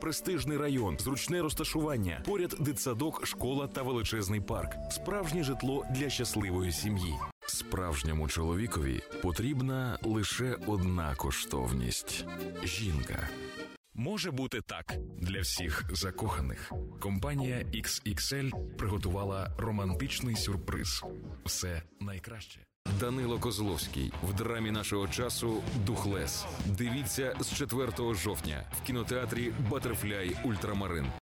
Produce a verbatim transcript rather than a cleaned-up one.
Престижний район, зручне розташування, поряд дитсадок, школа та величезний парк. Справжнє житло для щасливої сім'ї. Справжньому чоловікові потрібна лише одна коштовність – жінка. Може бути так. Для всіх закоханих. Компанія ікс ікс ель приготувала романтичний сюрприз. Все найкраще. Данило Козловський в драмі нашого часу «Духлес». Дивіться з четвертого жовтня в кінотеатрі «Батерфляй Ультрамарин».